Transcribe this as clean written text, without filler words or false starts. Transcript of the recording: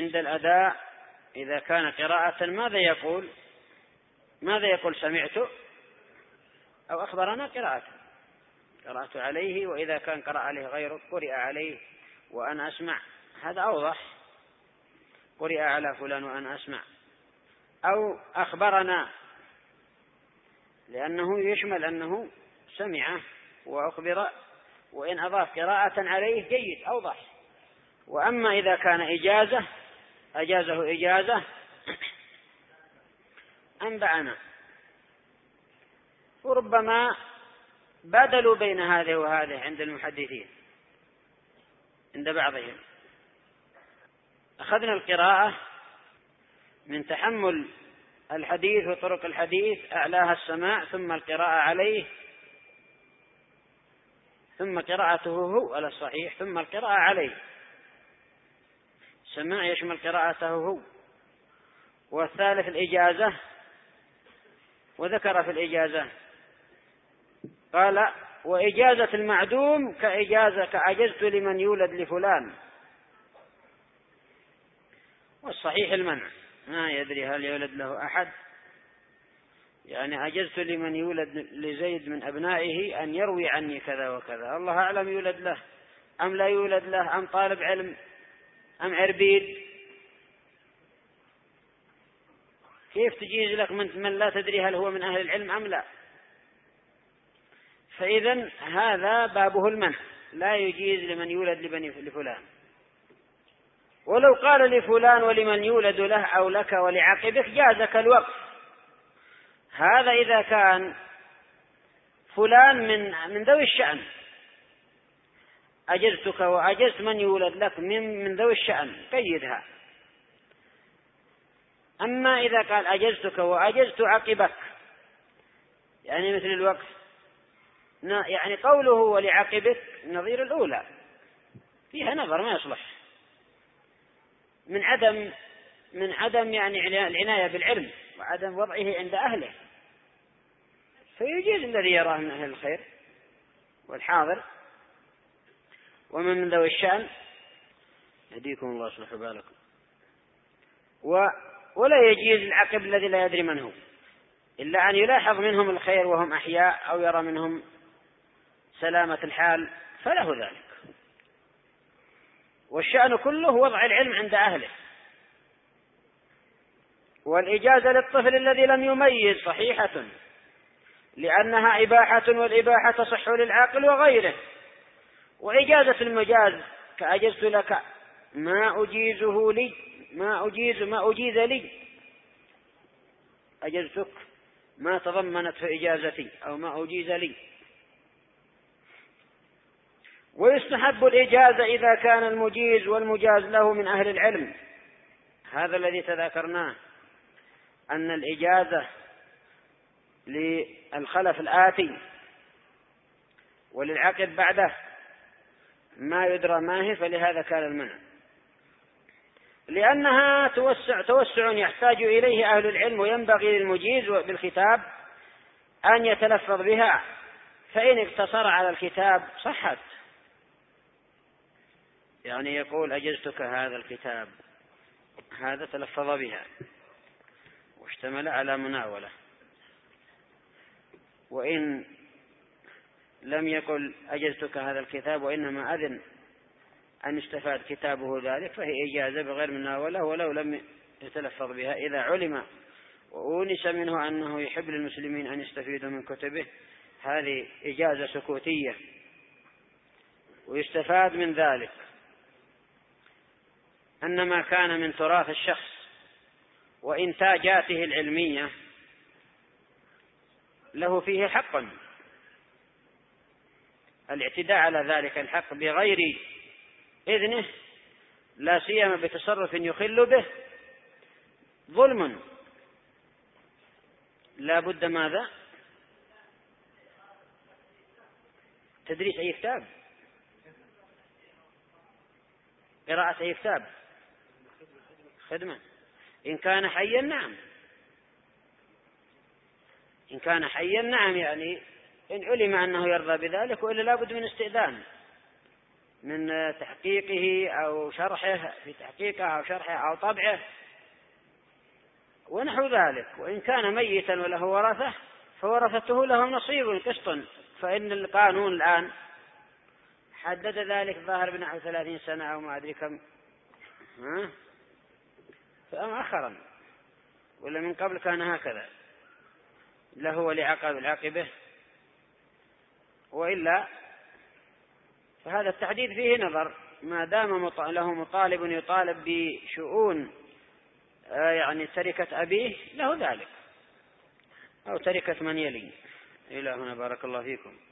عند الأداء إذا كان قراءة ماذا يقول سمعت أو أخبرنا قرأت عليه. وإذا كان قرأ عليه غيره قرئ عليه وأنا أسمع، هذا أوضح، قرئ على فلان وأنا أسمع. أو أخبرنا، لأنه يشمل أنه سمعه وأخبر، وإن أضاف قراءة عليه جيد أوضح. وأما إذا كان أجازه إجازة أنبأنا، وربما بدلوا بين هذه وهذه عند المحدثين، عند بعضهم. أخذنا القراءة من تحمل الحديث وطرق الحديث، أعلاها السماع ثم القراءة عليه ثم قراءته هو على الصحيح ثم القراءة عليه. السماع يشمل قراءته هو. والثالث الإجازة، وذكر في الإجازة قال وإجازة المعدوم كأجزت لمن يولد لفلان. والصحيح المنع، ما يدري هل يولد له أحد، يعني أجزت لمن يولد لزيد من أبنائه أن يروي عني كذا وكذا، الله أعلم يولد له أم لا يولد له، أم طالب علم أم عربيد. كيف تجيز لك من لا تدري هل هو من أهل العلم أم لا؟ فإذا هذا بابه المنع، لا يجيز لمن يولد لفلان. ولو قال لفلان ولمن يولد له أو لك ولعقبك جازك الوقف. هذا إذا كان فلان من ذوي الشأن، أجزتك وأجزت من يولد لك من ذوي الشأن قيدها. أما إذا قال أجزتك وأجزت عقبك، يعني مثل الوقف، يعني قوله ولعقبك نظير الأولى، فيها نظر ما يصلح من عدم يعني العناية بالعلم وعدم وضعه عند أهله. فيجيز الذي يراه من أهل الخير والحاضر ومن ذوي الشأن، يهديكم الله يصلح بالكم. ولا يجيز العقب الذي لا يدري من هو، إلا أن يلاحظ منهم الخير وهم أحياء أو يرى منهم سلامة الحال فله ذلك. والشأن كله وضع العلم عند أهله. والإجازة للطفل الذي لم يميز صحيحة، لأنها إباحة، والإباحة تصح للعاقل وغيره. وإجازة المجاز كأجزت لك ما أجيزه لي، ما أجيز لي، أجزتك ما تضمنت في إجازتي أو ما أجيز لي. ويستحب الإجازة إذا كان المجيز والمجاز له من أهل العلم. هذا الذي تذكرناه، أن الإجازة للخلف الآتي وللعقب بعده ما يدرى ما هي، فلهذا كان المنع، لأنها توسع يحتاج إليه أهل العلم، وينبغي للمجيز بالكتاب أن يتلفظ بها، فإن اقتصر على الكتاب صحت. يعني يقول أجزتك هذا الكتاب، هذا تلفظ بها واشتمل على مناولة. وإن لم يقل أجزتك هذا الكتاب وإنما أذن أن استفاد كتابه ذلك، فهي إجازة بغير مناولة ولو لم يتلفظ بها. إذا علم وأونس منه أنه يحب للمسلمين أن يستفيدوا من كتبه، هذه إجازة سكوتية، ويستفاد من ذلك أن ما كان من تراث الشخص وإنتاجاته العلمية له فيه حق. الاعتداء على ذلك الحق بغير إذنه، لا سيما بتصرف يخل به، ظلم. لا بد ماذا؟ تدريس أي كتاب، قراءة أي كتاب، خدمة. إن كان حيا نعم، إن كان حيا نعم، يعني إن علم أنه يرضى بذلك، وإلا لا بد من استئذان. من تحقيقه أو شرحه، في تحقيقه أو شرحه أو طبعه ونحو ذلك. وإن كان ميتا وله ورثة فورثته لهم نصيب قسط، فإن القانون الآن حدد ذلك ظاهر بنحو 30 سنة أو ما أدري كم، فمؤخرا ولا من قبل كان هكذا له ولعقبه، وإلا فهذا التحديد فيه نظر، ما دام له مطالب يطالب بشؤون يعني تركة أبيه له ذلك أو تركة من يلي. إلى هنا بارك الله فيكم.